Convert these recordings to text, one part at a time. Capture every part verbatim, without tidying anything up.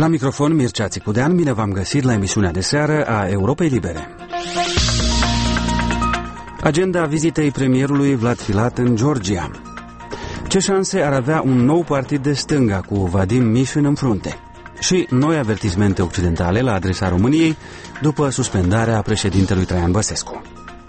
La microfon Mircea Țicudean, bine v-am găsit la emisiunea de seară a Europei Libere. Agenda vizitei premierului Vlad Filat în Georgia. Ce șanse ar avea un nou partid de stânga cu Vadim Mișin în frunte? Și noi avertismente occidentale la adresa României după suspendarea președintelui Traian Băsescu.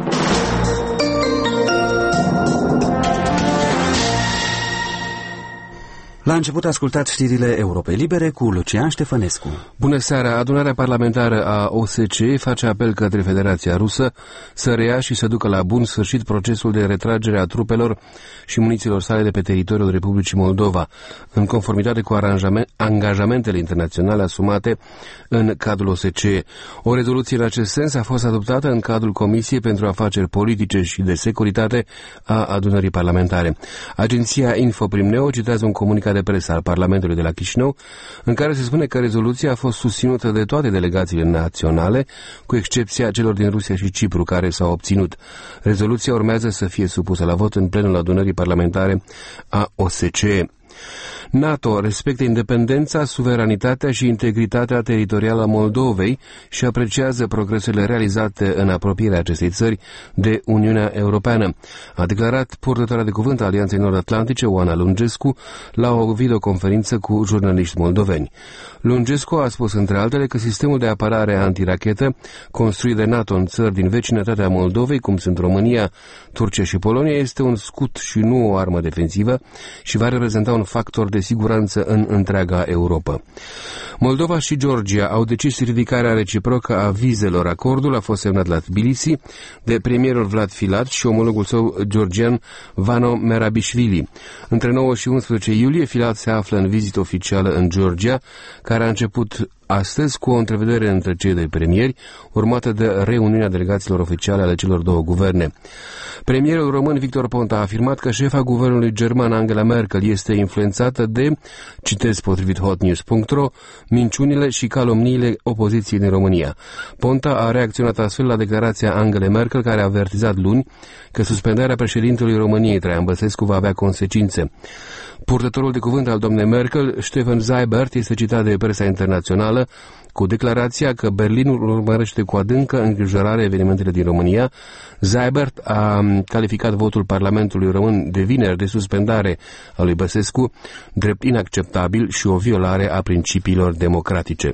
La început ascultați știrile Europei Libere cu Lucian Ștefănescu. Bună seara! Adunarea parlamentară a O S C E face apel către Federația Rusă să reia și să ducă la bun sfârșit procesul de retragere a trupelor și munițiilor sale de pe teritoriul Republicii Moldova, în conformitate cu angajamentele internaționale asumate în cadrul O S C E. O rezoluție în acest sens a fost adoptată în cadrul Comisiei pentru Afaceri Politice și de Securitate a adunării parlamentare. Agenția Infoprimneo citează un comunicat de presă al Parlamentului de la Chișinău, în care se spune că rezoluția a fost susținută de toate delegațiile naționale, cu excepția celor din Rusia și Cipru, care s-au obținut. Rezoluția urmează să fie supusă la vot în plenul adunării parlamentare a O S C E. NATO respectă independența, suveranitatea și integritatea teritorială a Moldovei și apreciază progresele realizate în apropierea acestei țări de Uniunea Europeană, a declarat purtătoarea de cuvânt a Alianței Nord-Atlantice, Oana Lungescu, la o videoconferință cu jurnaliști moldoveni. Lungescu a spus, între altele, că sistemul de apărare antirachetă construit de NATO în țări din vecinătatea Moldovei, cum sunt România, Turcia și Polonia, este un scut și nu o armă defensivă și va reprezenta un factor de siguranță în întreaga Europa. Moldova și Georgia au decis ridicarea reciprocă a vizelor. Acordul a fost semnat la Tbilisi de premierul Vlad Filat și omologul său georgian Vano Merabishvili. Între nouă și unsprezece iulie, Filat se află în vizită oficială în Georgia, care a început astăzi cu o întrevedere între cei doi premieri, urmată de reuniunea delegațiilor oficiale ale celor două guverne. Premierul român Victor Ponta a afirmat că șefa guvernului german Angela Merkel este influențată de, citez potrivit hotnews punct ro, minciunile și calomniile opoziției din România. Ponta a reacționat astfel la declarația Angela Merkel, care a avertizat luni că suspendarea președintelui României Traian Băsescu va avea consecințe. Purtătorul de cuvânt al doamnei Merkel, Stefan Seibert, este citat de presa internațională cu declarația că Berlinul urmărește cu adâncă îngrijorare evenimentele din România. Seibert a calificat votul Parlamentului Român de vineri de suspendare a lui Băsescu drept inacceptabil și o violare a principiilor democratice.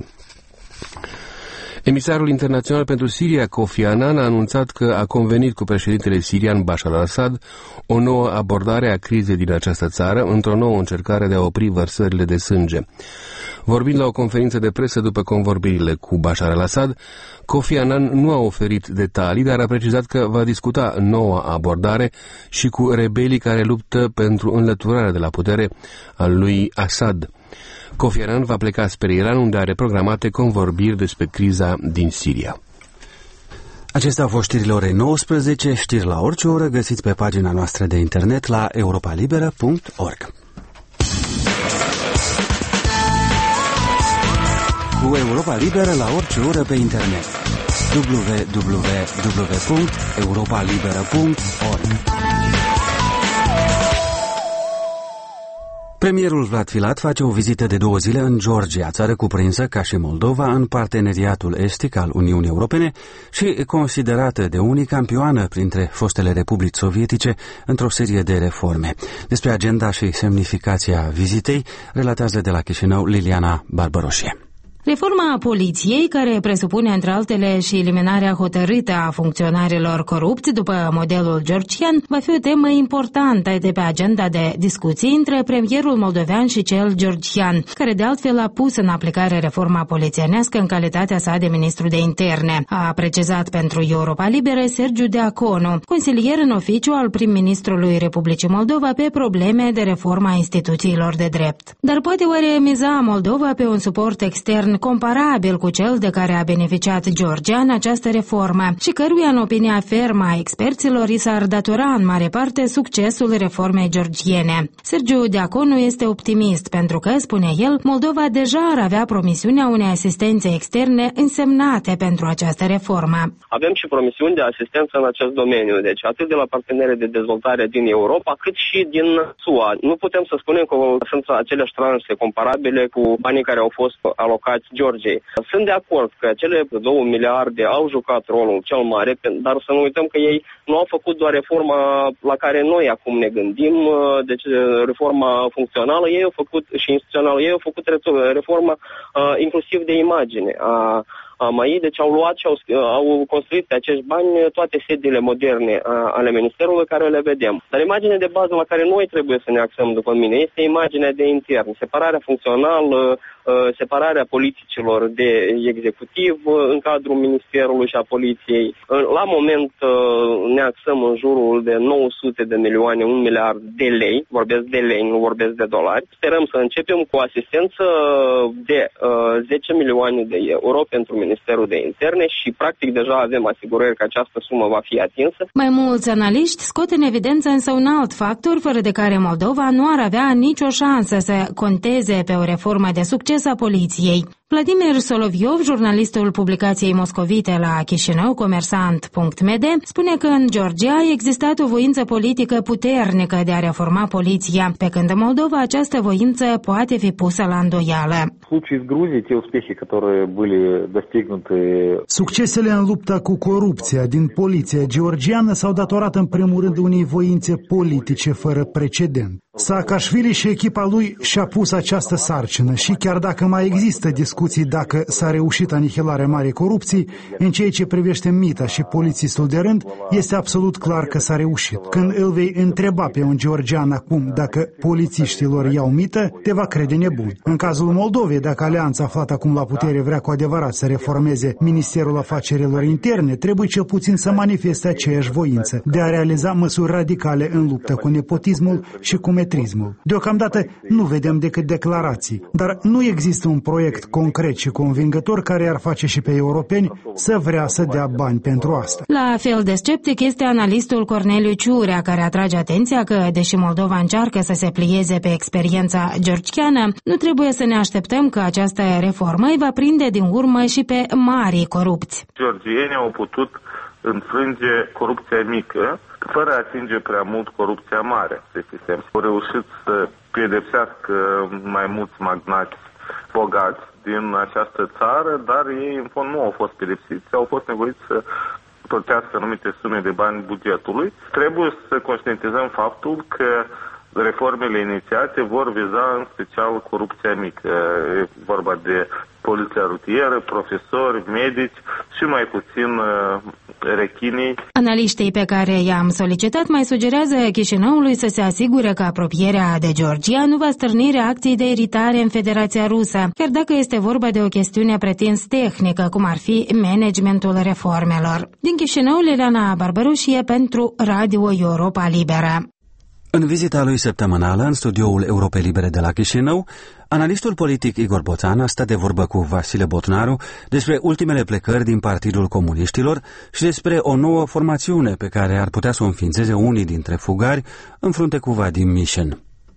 Emisarul internațional pentru Siria, Kofi Annan, a anunțat că a convenit cu președintele sirian Bashar al-Assad o nouă abordare a crizei din această țară, într-o nouă încercare de a opri vărsările de sânge. Vorbind la o conferință de presă după convorbirile cu Bashar al-Assad, Kofi Annan nu a oferit detalii, dar a precizat că va discuta noua abordare și cu rebelii care luptă pentru înlăturarea de la putere a lui Assad. Kofi Annan va pleca spre Iran, unde are programate convorbiri despre criza din Siria. Acestea au fost știrile orei nouăsprezece, știri la orice oră, găsiți pe pagina noastră de internet la europalibera punct org. Cu Europa Liberă la orice oră pe internet. w w w punct europalibera punct org. Premierul Vlad Filat face o vizită de două zile în Georgia, țară cuprinsă, ca și Moldova, în parteneriatul estic al Uniunii Europene și considerată de unii campioană printre fostele republici sovietice într-o serie de reforme. Despre agenda și semnificația vizitei relatează de la Chișinău Liliana Barbaroșie. Reforma poliției, care presupune între altele și eliminarea hotărâtă a funcționarilor corupți după modelul georgian, va fi o temă importantă de pe agenda de discuții între premierul moldovean și cel georgian, care de altfel a pus în aplicare reforma polițienească în calitatea sa de ministru de interne. A precizat pentru Europa Liberă Sergiu Deaconu, consilier în oficiu al prim-ministrului Republicii Moldova pe probleme de reforma instituțiilor de drept. Dar poate oare miza Moldova pe un suport extern comparabil cu cel de care a beneficiat Georgia în această reformă și căruia, în opinia fermă a experților, i s-ar datora în mare parte succesul reformei georgiene. Sergiu Deaconu este optimist pentru că, spune el, Moldova deja ar avea promisiunea unei asistențe externe însemnate pentru această reformă. Avem și promisiuni de asistență în acest domeniu, deci atât de la partenerii de dezvoltare din Europa, cât și din S U A. Nu putem să spunem că sunt aceleași tranșe comparabile cu banii care au fost alocați Georgiei. Sunt de acord că cele două miliarde au jucat rolul cel mare, dar să nu uităm că ei nu au făcut doar reforma la care noi acum ne gândim, deci reforma funcțională, ei au făcut și instituțională, ei au făcut reforma uh, inclusiv de imagine a Mai, deci au luat și au, au construit pe acești bani toate sediile moderne ale Ministerului care le vedem. Dar imaginea de bază la care noi trebuie să ne axăm, după mine, este imaginea de intern, separarea funcțională, separarea politicilor de executiv în cadrul Ministerului și a Poliției. La moment ne axăm în jurul de nouă sute de milioane, un miliard de lei, vorbesc de lei, nu vorbesc de dolari. Sperăm să începem cu asistență de zece milioane de euro pentru Ministerul de Interne și practic deja avem asigurări că această sumă va fi atinsă. Mai mulți analiști scot în evidență însă un alt factor fără de care Moldova nu ar avea nicio șansă să conteze pe o reformă de succes a poliției. Vladimir Soloviov, jurnalistul publicației moscovite la Chișinău, comersant punct m d, spune că în Georgia a existat o voință politică puternică de a reforma poliția, pe când în Moldova această voință poate fi pusă la îndoială. Succesele în lupta cu corupția din poliția georgiană s-au datorat în primul rând unei voințe politice fără precedent. Saakashvili și echipa lui și-a pus această sarcină și chiar dacă mai există discuții dacă s-a reușit anihilarea marii corupții, în ceea ce privește mita și polițistul de rând, este absolut clar că s-a reușit. Când îl vei întreba pe un georgian acum dacă polițiștii lor iau mită, te va crede nebun. În cazul Moldovei, dacă alianța aflată acum la putere vrea cu adevărat să reformeze Ministerul Afacerilor Interne, trebuie cel puțin să manifeste aceeași voință de a realiza măsuri radicale în luptă cu nepotismul și cu metrismul. Deocamdată nu vedem decât declarații, dar nu există un proiect concret și convingător care ar face și pe europeni să vrea să dea bani pentru asta. La fel de sceptic este analistul Corneliu Ciurea, care atrage atenția că, deși Moldova încearcă să se plieze pe experiența georgiană, nu trebuie să ne așteptăm că această reformă îi va prinde din urmă și pe marii corupți. Georgienii au putut înfrânge corupția mică, fără a atinge prea mult corupția mare de sistem. Au reușit să pedepsească mai mulți magnați bogați din această țară, dar ei în fond nu au fost pedepsiți, au fost nevoiți să plătească anumite sume de bani bugetului. Trebuie să conștientizăm faptul că reformele inițiate vor viza în special corupția mică. E vorba de poliția rutieră, profesori, medici și mai puțin rechinii. Analiștii pe care i-am solicitat mai sugerează Chișinăului să se asigure că apropierea de Georgia nu va stârni reacții de iritare în Federația Rusă, chiar dacă este vorba de o chestiune pretins tehnică, cum ar fi managementul reformelor. Din Chișinău, Liliana Barbarușie pentru Radio Europa Liberă. În vizita lui săptămânală în studioul Europei Libere de la Chișinău, analistul politic Igor Boțan a stat de vorbă cu Vasile Botnaru despre ultimele plecări din Partidul Comuniștilor și despre o nouă formațiune pe care ar putea să o înființeze unii dintre fugari în frunte cu Vadim Mișin.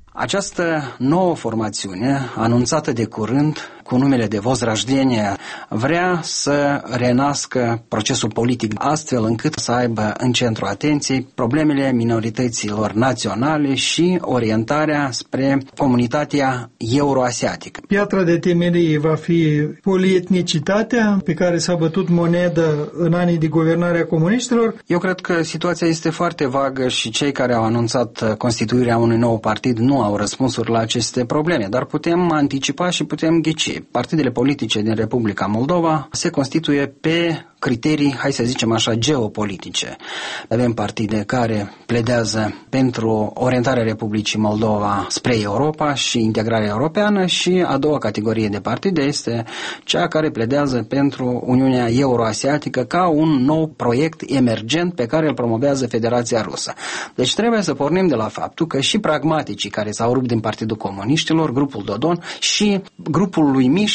Această nouă formațiune, anunțată de curând cu numele de Возрождение, vrea să renască procesul politic astfel încât să aibă în centru atenției problemele minorităților naționale și orientarea spre comunitatea euroasiatică. Piatra de temelie va fi polietnicitatea pe care s-a bătut monedă în anii de guvernare a comuniștilor. Eu cred că situația este foarte vagă și cei care au anunțat constituirea unui nou partid nu au răspunsuri la aceste probleme, dar putem anticipa și putem gheci. Partidele politice din Republica Moldova se constituie pe criterii, hai să zicem așa, geopolitice. Avem partide care pledează pentru orientarea Republicii Moldova spre Europa și integrarea europeană și a doua categorie de partide este cea care pledează pentru Uniunea Euroasiatică ca un nou proiect emergent pe care îl promovează Federația Rusă. Deci trebuie să pornim de la faptul că și pragmaticii care s-au rupt din Partidul Comuniștilor, grupul Dodon și grupul lui Mișin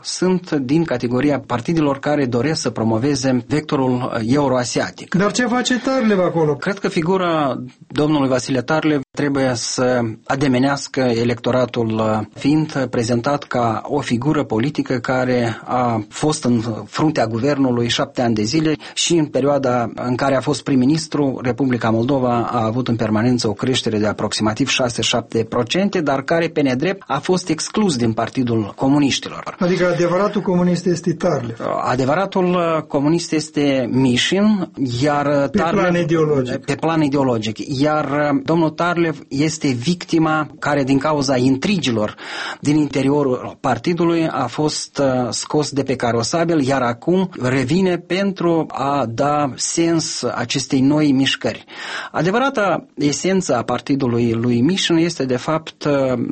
sunt din categoria partidelor care doresc să promoveze vectorul euroasiatic. Dar ce face Tarlev acolo? Cred că figura domnului Vasile Tarlev trebuie să ademenească electoratul, fiind prezentat ca o figură politică care a fost în fruntea guvernului șapte ani de zile și în perioada în care a fost prim-ministru, Republica Moldova a avut în permanență o creștere de aproximativ șase șapte la sută, dar care pe nedrept a fost exclus din Partidul Comuniștilor. Adică adevăratul comunist este Tarlev. Adevăratul comunist este Mișin, iar pe Tarlev, plan ideologic. Pe plan ideologic. Iar domnul Tarlev este victima care din cauza intrigilor din interiorul partidului a fost scos de pe carosabil, iar acum revine pentru a da sens acestei noi mișcări. Adevărata esență a partidului lui Mișin este de fapt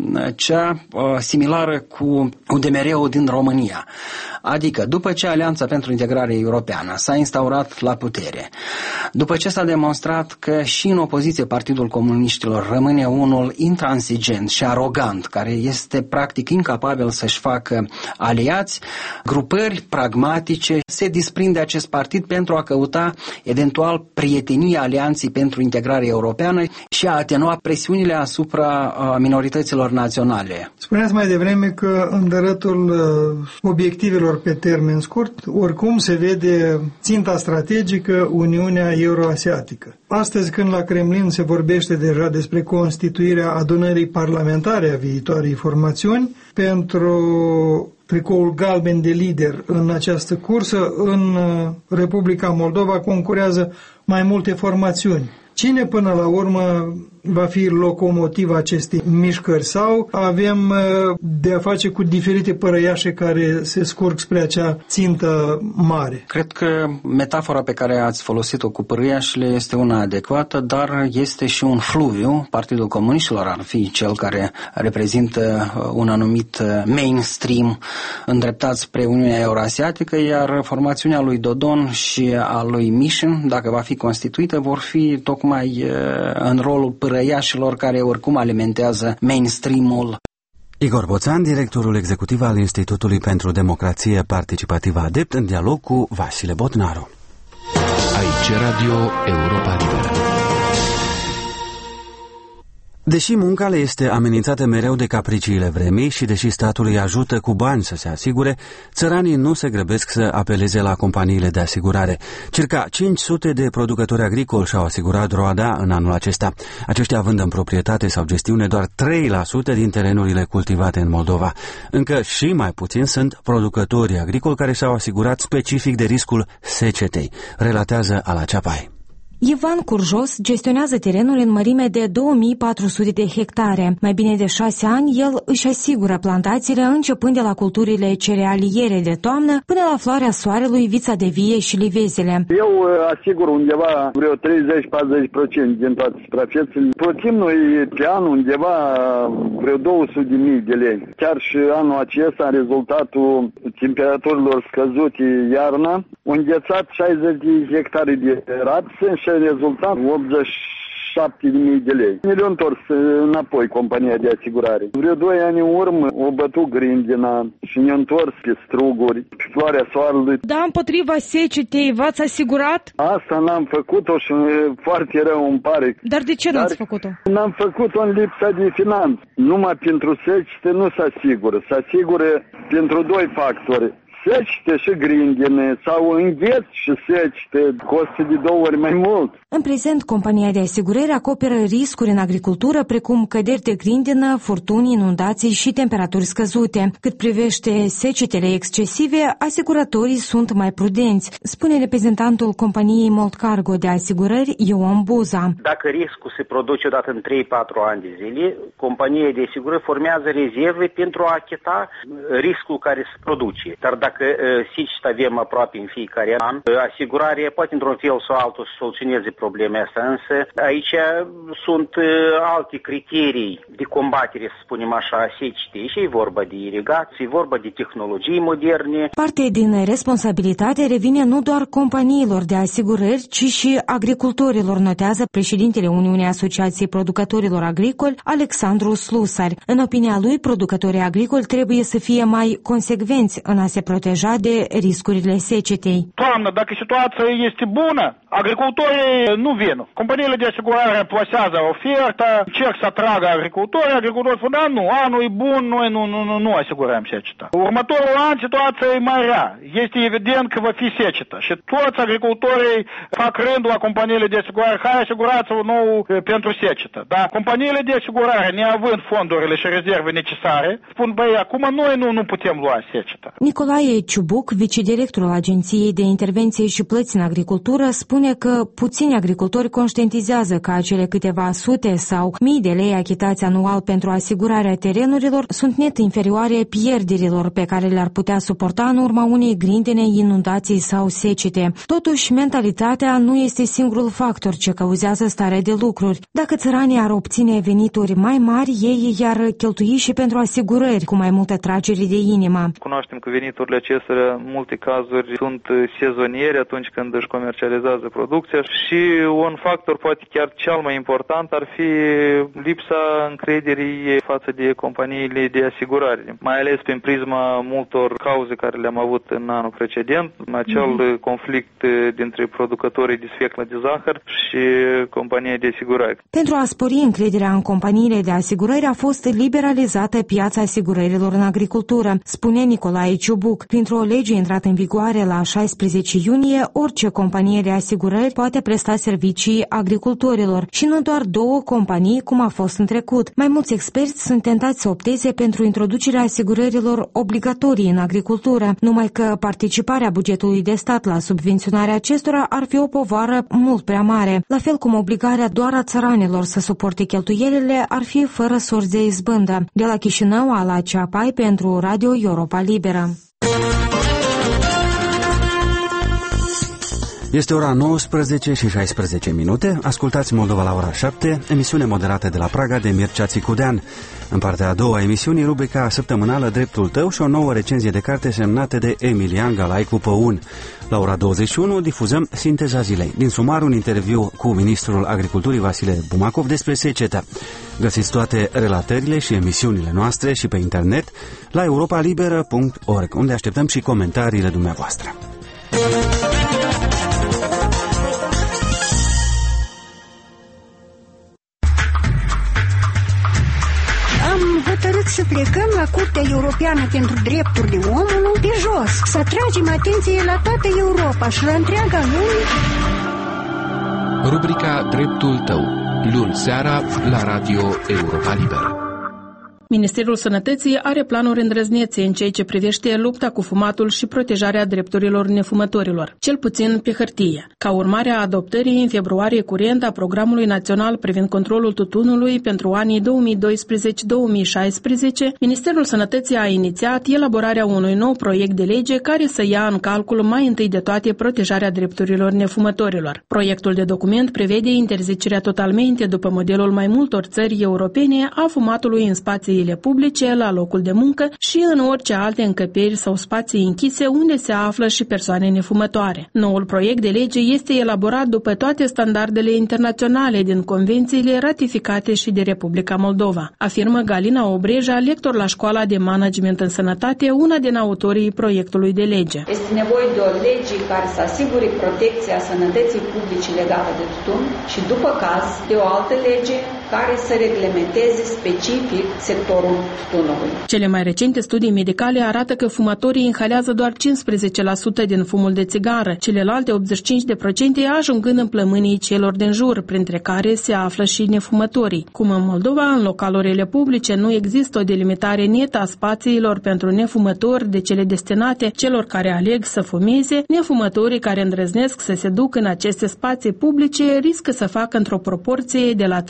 cea similară cu U D M R-ul din România. Adică, după ce Alianța pentru Integrare Europeană s-a instaurat la putere, după ce s-a demonstrat că și în opoziție Partidul Comuniștilor rămâne unul intransigent și arogant, care este practic incapabil să-și facă aliați, grupări pragmatice se disprinde acest partid pentru a căuta eventual prietenia Alianței pentru Integrare Europeană și a atenua presiunile asupra minorităților naționale. Spuneați mai devreme că în dărătul obiectivelor pe termen scurt, oricum se vede ținta strategică Uniunea Euroasiatică. Astăzi, când la Kremlin se vorbește deja despre constituirea adunării parlamentare a viitoarei formațiuni, pentru tricoul galben de lider în această cursă, în Republica Moldova concurează mai multe formațiuni. Cine până la urmă va fi locomotiva acestei mișcări sau avem de a face cu diferite părăiașe care se scurg spre acea țintă mare? Cred că metafora pe care ați folosit-o cu părăiașele este una adecvată, dar este și un fluviu. Partidul Comuniștilor ar fi cel care reprezintă un anumit mainstream îndreptat spre Uniunea Euroasiatică, iar formațiunea lui Dodon și a lui Mișin, dacă va fi constituită, vor fi tocmai în rolul părăiașilor care oricum alimentează mainstream-ul. Igor Boțan, directorul executiv al Institutului pentru Democrație Participativă ADEPT, în dialog cu Vasile Botnaru. Aici Radio Europa Liberă. Deși munca le este amenințată mereu de capriciile vremii și deși statul îi ajută cu bani să se asigure, țăranii nu se grăbesc să apeleze la companiile de asigurare. Circa cinci sute de producători agricoli și-au asigurat roada în anul acesta. Aceștia având în proprietate sau gestiune doar trei la sută din terenurile cultivate în Moldova. Încă și mai puțin sunt producătorii agricoli care și-au asigurat specific de riscul secetei, relatează Ala Ceapai. Ivan Curjos gestionează terenuri în mărime de două mii patru sute de hectare. Mai bine de șase ani, el își asigură plantațiile începând de la culturile cerealiere de toamnă până la floarea soarelui, vița de vie și livezele. Eu asigur undeva vreo treizeci patruzeci la sută din toate suprafețele. Plătim noi pe an undeva vreo două sute de mii de lei. Chiar și anul acesta, în rezultatul temperaturilor scăzute iarna, înghețat șaizeci de hectare de rapsă și rezultat optzeci și șapte de mii de lei. Ne le-a întors înapoi compania de asigurare. Vreo doi ani în urmă o bătut grindina și ne-a întors pe struguri, pe floarea soarelui. Da, împotriva secetei v-ați asigurat? Asta n-am făcut-o și foarte rău îmi pare. Dar de ce n-ați făcut-o? N-am făcut-o în lipsa de finanțe. Numai pentru secete nu se asigură. Se asigură pentru doi factori. Secete și grindine sau îngheț și secete costă de două ori mai mult. În prezent, compania de asigurări acoperă riscuri în agricultură precum căderi de grindină, furtuni, inundații și temperaturi scăzute. Cât privește secetele excesive, asiguratorii sunt mai prudenți, spune reprezentantul companiei Moldcargo de asigurări Ioan Buza. Dacă riscul se produce odată în trei patru ani de zile, compania de asigurări formează rezerve pentru a achita riscul care se produce. Dar dacă dacă seceta avem aproape în fiecare an, asigurarea poate într-un fel sau altul să soluționeze problema asta, însă aici sunt alte criterii de combatere, să spunem așa, a secetei și e vorba de irigație, e vorba de tehnologii moderne. Parte din responsabilitate revine nu doar companiilor de asigurări, ci și agricultorilor, notează președintele Uniunii Asociației Producătorilor Agricoli, Alexandru Slusari. În opinia lui, producătorii agricoli trebuie să fie mai consecvenți în a se proteja de riscurile secetei. Doamnă, dacă situația este bună, agricultorii nu vin. Companiile de asigurare plasează oferta, încerc să atragă agricultorii, agricultorii spun, da, nu, anul e bun, noi nu, nu, nu, nu asigurăm seceta. Următorul an situația e mai rea. Este evident că va fi secetă și toți agricultorii fac rândul la companiile de asigurare, hai asigurați-vă nou pentru secetă. Dar companiile de asigurare, neavând fondurile și rezerve necesare, spun, băi, acum noi nu, nu putem lua seceta. Nicolae Ciubuc, vicedirectorul Agenției de Intervenție și Plăți în Agricultură, spune că puțini agricultori conștientizează că acele câteva sute sau mii de lei achitați anual pentru asigurarea terenurilor sunt net inferioare pierderilor pe care le-ar putea suporta în urma unei grindene, inundații sau secete. Totuși, mentalitatea nu este singurul factor ce cauzează starea de lucruri. Dacă țăranii ar obține venituri mai mari, ei i-ar cheltui și pentru asigurări cu mai multă tragere de inimă. Cunoaștem că veniturile acestea, în multe cazuri, sunt sezoniere atunci când își comercializează producția și un factor, poate chiar cel mai important, ar fi lipsa încrederii față de companiile de asigurare, mai ales prin prisma multor cauze care le-am avut în anul precedent, acel mm-hmm. conflict dintre producătorii de sfeclă de zahăr și compania de asigurare. Pentru a spori încrederea în companiile de asigurări a fost liberalizată piața asigurărilor în agricultură, spune Nicolae Ciubuc. Printr-o lege intrată în vigoare la șaisprezece iunie, orice companie de asigurări poate presta servicii agricultorilor și nu doar două companii, cum a fost în trecut. Mai mulți experți sunt tentați să opteze pentru introducerea asigurărilor obligatorii în agricultură, numai că participarea bugetului de stat la subvenționarea acestora ar fi o povară mult prea mare, la fel cum obligarea doar a țăranilor să suporte cheltuielile ar fi fără sorți de izbândă. De la Chișinău, Ala Ceapai pentru Radio Europa Liberă. Este ora nouăsprezece și șaisprezece minute. Ascultați Moldova la ora șapte, emisiune moderată de la Praga de Mircea Țicudean. În partea a doua a emisiunii, rubrica săptămânală Dreptul tău și o nouă recenzie de carte semnată de Emilian Galaicu Păun. La ora douăzeci și unu difuzăm Sinteza zilei. Din sumar, un interviu cu ministrul agriculturii Vasile Bumacov despre secetă. Găsiți toate relatările și emisiunile noastre și pe internet la europa liberă punct org, unde așteptăm și comentariile dumneavoastră. Să plecăm la Curtea Europeană pentru Drepturile Omului pe jos, să atragem atenție la toată Europa și la întreaga lume. Rubrica Dreptul tău, luni seara la Radio Europa Liberă. Ministerul Sănătății are planuri îndrăznețe în ceea ce privește lupta cu fumatul și protejarea drepturilor nefumătorilor, cel puțin pe hârtie. Ca urmare a adoptării în februarie curent a Programului Național privind controlul tutunului pentru anii două mii doisprezece două mii șaisprezece, Ministerul Sănătății a inițiat elaborarea unui nou proiect de lege care să ia în calcul mai întâi de toate protejarea drepturilor nefumătorilor. Proiectul de document prevede interzicerea totalmente, după modelul mai multor țări europene, a fumatului în spații publice, la locul de muncă și în orice alte încăperi sau spații închise unde se află și persoane nefumătoare. Noul proiect de lege este elaborat după toate standardele internaționale din convențiile ratificate și de Republica Moldova, afirmă Galina Obreja, lector la Școala de Management în Sănătate, una din autorii proiectului de lege. Este nevoie de o lege care să asigure protecția sănătății publice legată de tutun și, după caz, de o altă lege care să reglementeze specific sectorul tutunului. Cele mai recente studii medicale arată că fumătorii inhalează doar cincisprezece la sută din fumul de țigară, celelalte optzeci și cinci la sută ajungând în plămânii celor din jur, printre care se află și nefumătorii. Cum în Moldova, în localurile publice nu există o delimitare netă a spațiilor pentru nefumători de cele destinate celor care aleg să fumeze, nefumătorii care îndrăznesc să se ducă în aceste spații publice riscă să facă într-o proporție de la treizeci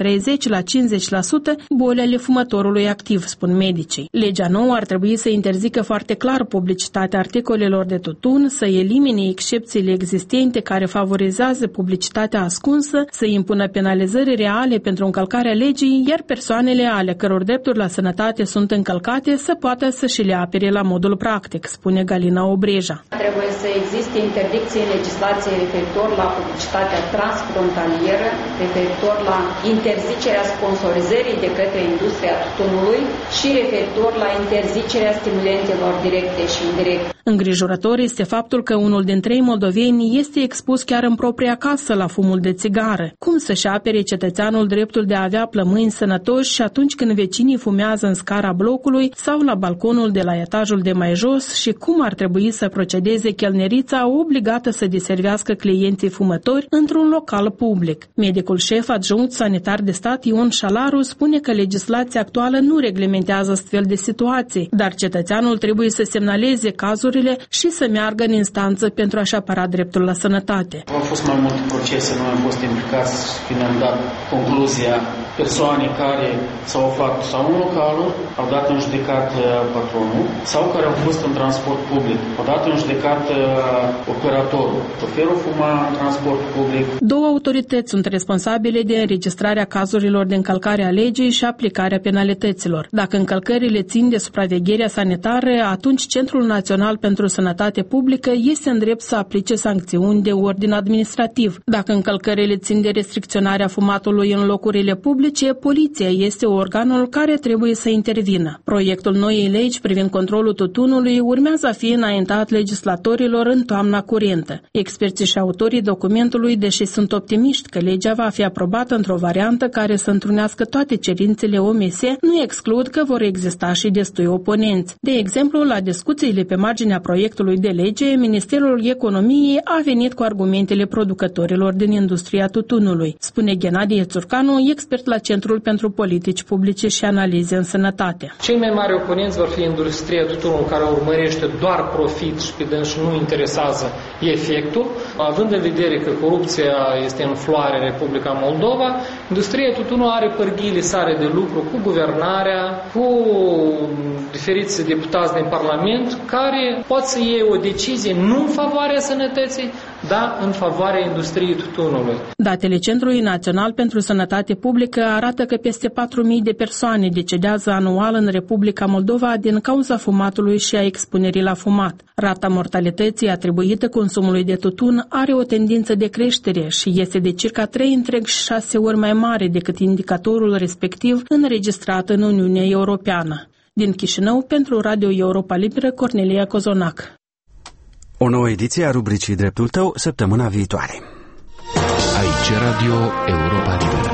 și la cincizeci la sută boli ale fumătorului activ, spun medicii. Legea nouă ar trebui să interzică foarte clar publicitatea articolelor de tutun, să elimine excepțiile existente care favorizează publicitatea ascunsă, să impună penalizări reale pentru încălcarea legii, iar persoanele ale căror drepturi la sănătate sunt încălcate să poată să și le apere la modul practic, spune Galina Obreja. Trebuie să existe interdicții în legislație referitor la publicitatea transfrontalieră, referitor la interzicerea sponsorizării de către industria tutunului și referitor la interzicerea stimulentelor directe și indirecte. Îngrijorător este faptul că unul din trei moldoveni este expus chiar în propria casă la fumul de țigară. Cum să-și apere cetățeanul dreptul de a avea plămâni sănătoși și atunci când vecinii fumează în scara blocului sau la balconul de la etajul de mai jos și cum ar trebui să procedeze chelnerița obligată să deservească clienții fumători într-un local public? Medicul șef adjunct sanitar de stat Ion Șalaru spune că legislația actuală nu reglementează astfel de situații, dar cetățeanul trebuie să semnaleze cazurile și să meargă în instanță pentru a-și apăra dreptul la sănătate. Au fost mai multe procese, noi am fost implicați când am dat concluzia persoane care s-au aflat sau în localul, au dat în judecat patronul, sau care au fost în transport public, au dat în judecat operatorul. Șoferul fuma în transport public. Două autorități sunt responsabile de înregistrarea cazurilor de încălcare a legii și aplicarea penalităților. Dacă încălcările țin de supravegherea sanitară, atunci Centrul Național pentru Sănătate Publică este în drept să aplice sancțiuni de ordin administrativ. Dacă încălcările țin de restricționarea fumatului în locurile publice, poliția este organul care trebuie să intervină. Proiectul noii legi privind controlul tutunului urmează a fi înaintat legislatorilor în toamna curentă. Experții și autorii documentului, deși sunt optimiști că legea va fi aprobată într-o variantă care să întrunească toate cerințele O M S, nu exclud că vor exista și destui oponenți. De exemplu, la discuțiile pe marginea proiectului de lege, Ministerul Economiei a venit cu argumentele producătorilor din industria tutunului, spune Ghenadie Țurcanu, expert la Centrul pentru Politici Publice și Analize în Sănătate. Cei mai mari oponenți vor fi industria tutunului, care urmărește doar profit și pe dâns nu interesează efectul. Având în vedere că corupția este în floare în Republica Moldova, industria tutunului are pârghiile sale de lucru cu guvernarea, cu diferiți deputați din Parlament, care pot să iei o decizie nu în favoarea sănătății, dar în favoarea industriei tutunului. Datele Centrului Național pentru Sănătate Publică arată că peste patru mii de persoane decedează anual în Republica Moldova din cauza fumatului și a expunerii la fumat. Rata mortalității atribuită consumului de tutun are o tendință de creștere și este de circa trei virgulă șase ori mai mare decât indicatorul respectiv înregistrat în Uniunea Europeană. Din Chișinău, pentru Radio Europa Liberă, Cornelia Cozonac. O nouă ediție a rubricii Dreptul Tău, săptămâna viitoare. Aici Radio Europa Liberă.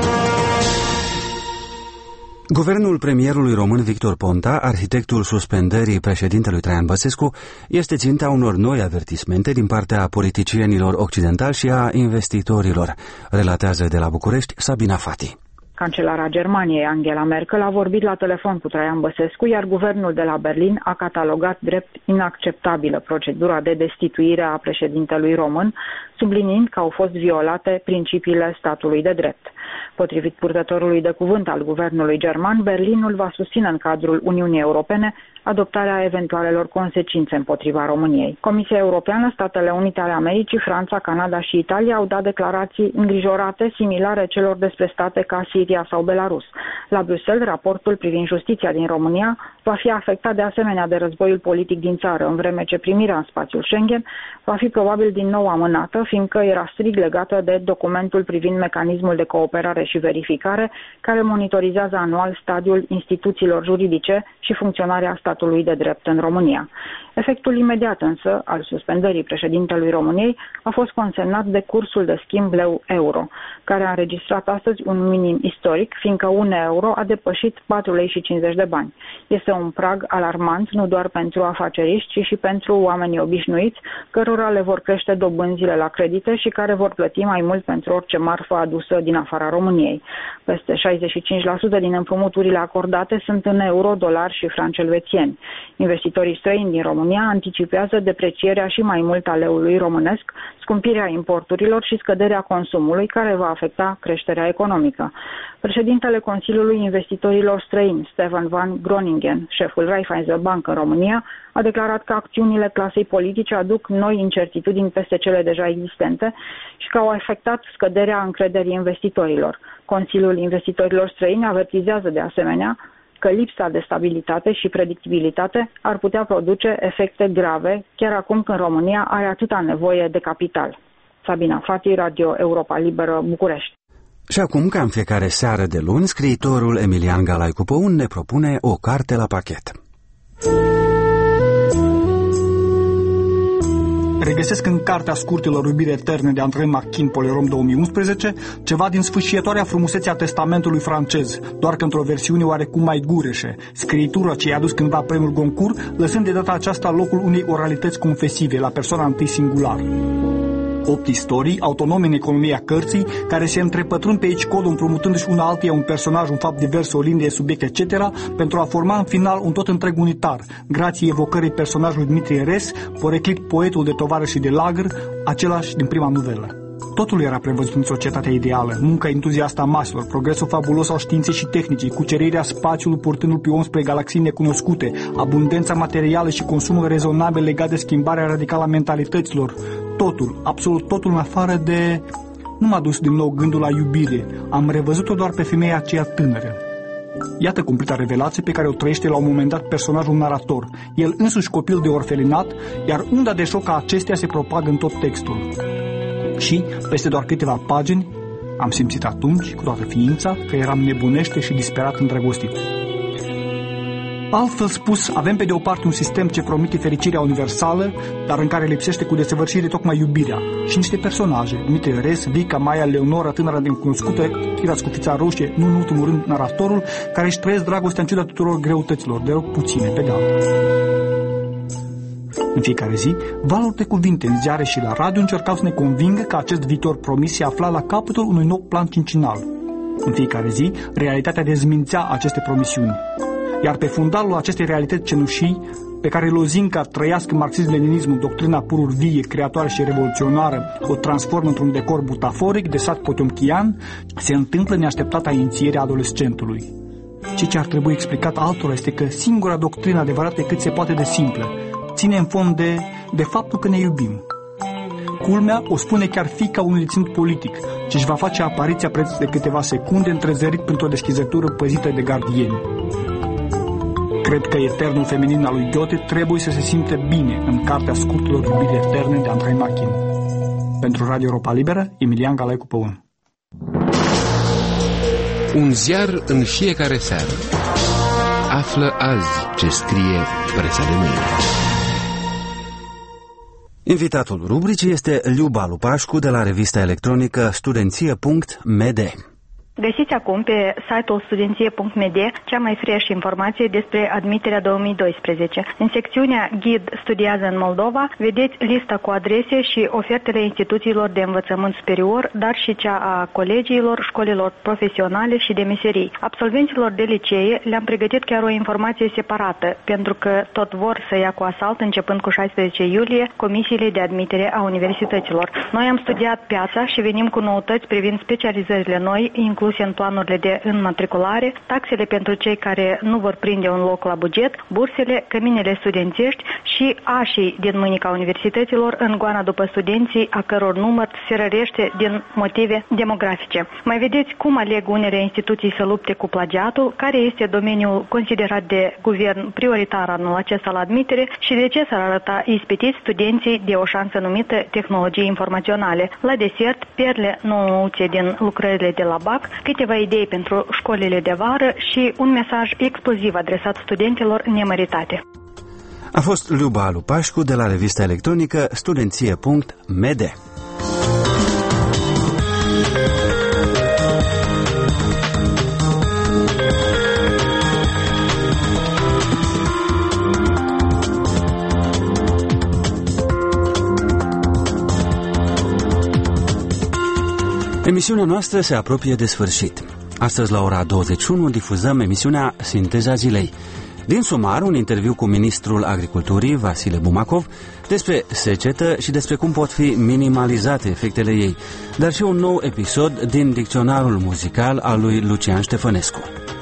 Guvernul premierului român Victor Ponta, arhitectul suspendării președintelui Traian Băsescu, este ținta unor noi avertismente din partea politicienilor occidentali și a investitorilor, relatează de la București Sabina Fati. Cancelara Germaniei, Angela Merkel, a vorbit la telefon cu Traian Băsescu, iar guvernul de la Berlin a catalogat drept inacceptabilă procedura de destituire a președintelui român, subliniind că au fost violate principiile statului de drept. Potrivit purtătorului de cuvânt al guvernului german, Berlinul va susține în cadrul Uniunii Europene adoptarea eventualelor consecințe împotriva României. Comisia Europeană, Statele Unite ale Americii, Franța, Canada și Italia au dat declarații îngrijorate similare celor despre state ca Siria sau Belarus. La Bruxelles, raportul privind justiția din România va fi afectat de asemenea de războiul politic din țară, în vreme ce primirea în spațiul Schengen va fi probabil din nou amânată, fiindcă era strict legată de documentul privind mecanismul de cooperare și verificare, care monitorizează anual stadiul instituțiilor juridice și funcționarea statului de drept în România. Efectul imediat însă al suspendării președintelui României a fost consemnat de cursul de schimb leu-euro, care a înregistrat astăzi un minim istoric, fiindcă un euro a depășit patru lei și cincizeci de bani. Este un prag alarmant nu doar pentru afaceriști, ci și pentru oamenii obișnuiți, cărora le vor crește dobânzile la credite și care vor plăti mai mult pentru orice marfă adusă din afara afara României. Peste șaizeci și cinci la sută din împrumuturile acordate sunt în euro, dolari și franci elvețieni. Investitorii străini din România anticipează deprecierea și mai mult a leului românesc, scumpirea importurilor și scăderea consumului, care va afecta creșterea economică. Președintele Consiliului Investitorilor Străini, Stefan van Groningen, șeful Raiffeisenbank în România, a declarat că acțiunile clasei politice aduc noi incertitudini peste cele deja existente și că au afectat scăderea încrederii investitorilor. Consiliul Investitorilor Străini avertizează de asemenea că lipsa de stabilitate și predictibilitate ar putea produce efecte grave, chiar acum când România are atâta nevoie de capital. Sabina Fati, Radio Europa Liberă, București. Și acum, ca în fiecare seară de luni, scriitorul Emilian Galaicu Păun ne propune o carte la pachet. Regăsesc în cartea scurtelor Iubiri eterne de Andrei Machin, Polerom două mii unsprezece, ceva din sfâșietoarea frumusețe a testamentului francez, doar că într-o versiune oarecum mai gureșe, scriitura ce i-a dus cândva premiul Goncourt, lăsând de data aceasta locul unei oralități confesive, la persoana întâi singular. Opt istorii, autonome în economia cărții, care se întrepătrund pe aici colo, împrumutându-și una altuia un personaj, un fapt divers, o linie de subiect, et cetera, pentru a forma în final un tot întreg unitar, grație evocării personajului Dmitrie Res, poreclit poetul de tovară și de lagăr, același din prima novelă. Totul era prevăzut în societatea ideală, munca entuziastă a maselor, progresul fabulos al științei și tehnicii, cucerirea spațiului purtându-l pe om spre galaxii necunoscute, abundența materială și consumul rezonabil legat de schimbarea radicală a mentalităților. Totul, absolut totul, în afară de... Nu m-a dus din nou gândul la iubire, am revăzut-o doar pe femeia aceea tânără. Iată cumplita revelație pe care o trăiește la un moment dat personajul narator, el însuși copil de orfelinat, iar unda de șoc a acesteia se propagă în tot textul. Și, peste doar câteva pagini, am simțit atunci, cu toată ființa, că eram nebunește și disperat îndrăgostit. Altfel spus, avem pe de o parte un sistem ce promite fericirea universală, dar în care lipsește cu desăvârșire tocmai iubirea, și niște personaje, Dmitrie Res, Vica, Maia, Leonora, tânăra necunoscută, Chira Scufița Roșie, nu în ultimul rând naratorul, care își trăiesc dragostea în ciuda tuturor greutăților, de rog puține, pe de-altă. În fiecare zi, valuri de cuvinte în ziare și la radio încercau să ne convingă că acest viitor promis se afla la capătul unui nou plan cincinal. În fiecare zi, realitatea dezmințea aceste promisiuni. Iar pe fundalul acestei realități cenușii, pe care Lozinca, trăiască marxism-leninismul, doctrina pururi vie, creatoare și revoluționară, o transformă într-un decor butaforic de sat potemchian, se întâmplă neașteptata inițiere a adolescentului. Ceea ce ar trebui explicat altora este că singura doctrină adevărată e cât se poate de simplă, ține în fond de, de faptul că ne iubim. Culmea o spune chiar fiica unui deținut politic, ce își va face apariția preț de câteva secunde întrezărit printr-o deschizătură păzită de gardieni. Cred că eternul feminin al lui Goethe trebuie să se simte bine în cartea scurtelor Iubiri eterne de Andrei Machin. Pentru Radio Europa Liberă, Emilian Galaicu Păun. Un ziar în fiecare seară. Află azi ce scrie presa de mâine. Invitatul rubricii este Liuba Lupașcu de la revista electronică studenție punct m d. Găsiți acum pe site-ul studenție punct m d cea mai fresh informație despre admiterea două mii doisprezece. În secțiunea Ghid studiază în Moldova, vedeți lista cu adrese și ofertele instituțiilor de învățământ superior, dar și cea a colegiilor, școlilor profesionale și de meserii. Absolvenților de licee le-am pregătit chiar o informație separată, pentru că tot vor să ia cu asalt, începând cu șaisprezece iulie, comisiile de admitere a universităților. Noi am studiat piața și venim cu noutăți privind specializările noi, inclusiv în planurile de înmatriculare, taxele pentru cei care nu vor prinde un loc la buget, bursele, căminele studențești și așii din mânica universităților în goana după studenții, a căror număr se rărește din motive demografice. Mai vedeți cum aleg unele instituții să lupte cu plagiatul, care este domeniul considerat de guvern prioritar anul acesta la admitere și de ce s-ar arăta ispitiți studenții de o șansă numită tehnologii informaționale. La desert, perle nouțe din lucrările de la B A C, câteva idei pentru școlile de vară și un mesaj exploziv adresat studenților nemăritate. A fost Liuba Lupașcu de la revista electronică studenție punct m d. Emisiunea noastră se apropie de sfârșit. Astăzi, la ora douăzeci și unu, difuzăm emisiunea Sinteza Zilei. Din sumar, un interviu cu ministrul agriculturii, Vasile Bumacov, despre secetă și despre cum pot fi minimalizate efectele ei, dar și un nou episod din dicționarul muzical al lui Lucian Ștefănescu.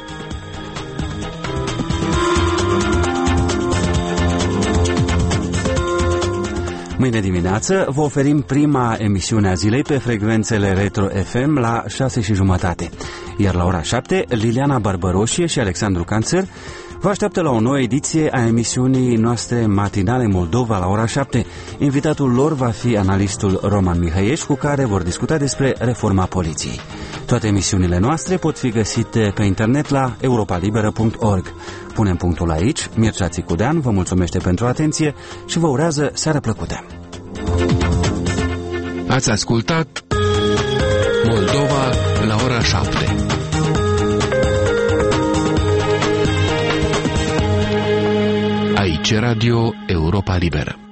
Mâine dimineață vă oferim prima emisiune a zilei pe frecvențele Retro F M la șase și jumătate, iar la ora șapte, Liliana Barbăroșie și Alexandru Canțăr vă așteaptă la o nouă ediție a emisiunii noastre matinale Moldova la ora șapte. Invitatul lor va fi analistul Roman Mihăieș, cu care vor discuta despre reforma poliției. Toate emisiunile noastre pot fi găsite pe internet la europa liberă punct org. Punem punctul aici. Mircea Țicudean vă mulțumește pentru atenție și vă urează seară plăcută. Ați ascultat Moldova la ora șapte. Aici Radio Europa Liberă.